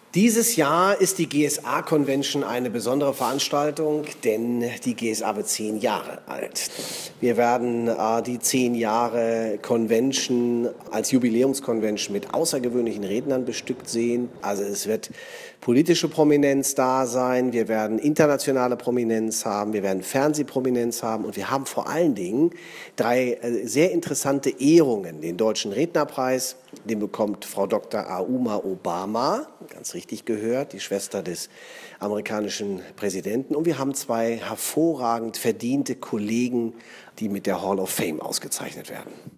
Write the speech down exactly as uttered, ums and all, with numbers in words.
Dieses Jahr ist die G S A-Convention eine besondere Veranstaltung, denn die G S A wird zehn Jahre alt. Wir werden äh, die zehn Jahre Convention als Jubiläumsconvention mit außergewöhnlichen Rednern bestückt sehen. Also es wird politische Prominenz da sein, wir werden internationale Prominenz haben, wir werden Fernsehprominenz haben und wir haben vor allen Dingen drei äh, sehr interessante Ehrungen. Den Deutschen Rednerpreis, den bekommt Frau Doktor Auma Obama, ganz richtig gehört, die Schwester des amerikanischen Präsidenten. Und wir haben zwei hervorragend verdiente Kollegen, die mit der Hall of Fame ausgezeichnet werden.